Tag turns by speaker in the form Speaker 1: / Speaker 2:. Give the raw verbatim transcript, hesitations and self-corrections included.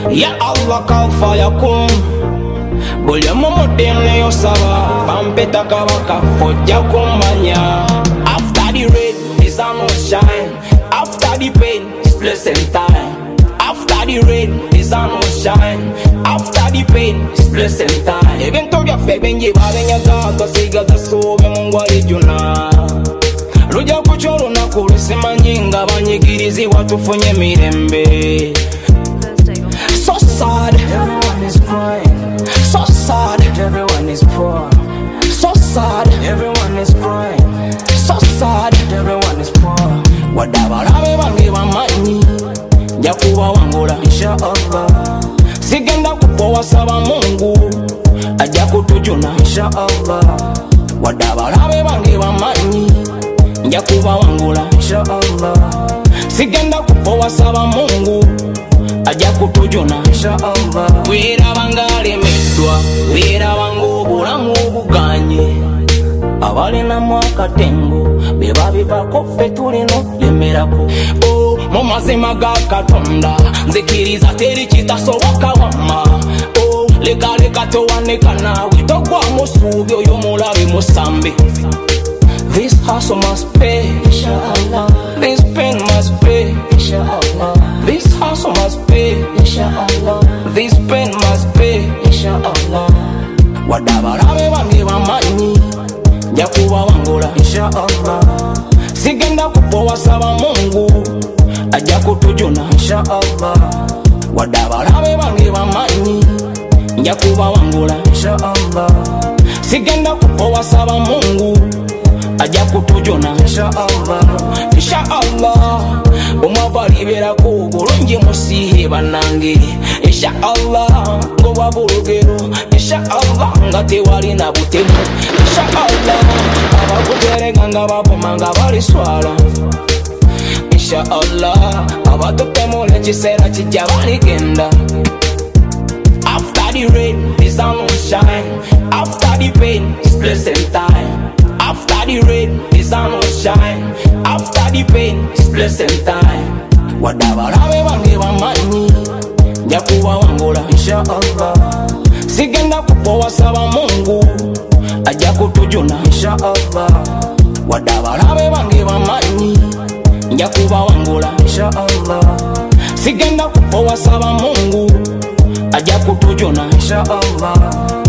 Speaker 1: Ya Allah kalfa yakun Bulya mumudene yosaba Pampeta kabaka fojja kumanya. After the rain the sun will shine. After the pain it's blessing time. After the rain the sun will shine. After the pain it's blessing time. Even though your faith benji babenya gaga siga gasobe mungwali juna. Ruja kuchoro na kulisema njinga banyigirizi watufunye mirembe. So sad, everyone is crying. So sad, everyone is poor. So sad, everyone is crying. So sad, everyone is poor. Wadabarabe bange bamanyi Jakuba wangula insha Allah. Sigenda kupowa saba Mungu aja kutujuna insha Allah. Wadabarabe bange bamanyi Jakuba wangula insha Allah. Sigenda kupowa saba Mungu aja kutujuna insha Allah. Wira bangale medwa wira bango bulamu buganye. Abale na mwaka tengo beba biba kofe tulino lemerako. Oh mumazima ga katonda nzikiriza teri kitasoboka wama. Oh leka leka towaneka nawe togwa musubi oyo mulabe musambe. This hustle must pay, inshallah. This pain must pay, inshallah. This hustle must pay, inshallah. This pain must pay, inshallah. Wadabarabe bange bamanyi Jakuba wangula inshallah. Sigenda kupowa saba Mungu aja kutujuna inshallah. Wadabarabe bange bamanyi Jakuba wangula inshallah. Sigenda kupowa saba Mungu aja kutujuna inshallah. Inshallah umwabalibera ko bulungi musihe banange. Inshallah ngo babulugero. Inshallah ngate wali na butemu. Inshallah abakutereka nga babomanga bali swala. Inshallah abatukemule kisera kijja baligenda. After the rain the sun will shine. After the pain it's blessing time. After the rain the sun will shine. After the pain it's blessing time. Wadabarabe bange bamanyi Jakuba wangula inshallah. Sigenda kupowa saba Mungu aja kutujuna inshallah. Wadabarabe bange bamanyi Jakuba wangula inshallah. Sigenda kupowa saba Mungu aja kutujuna inshallah.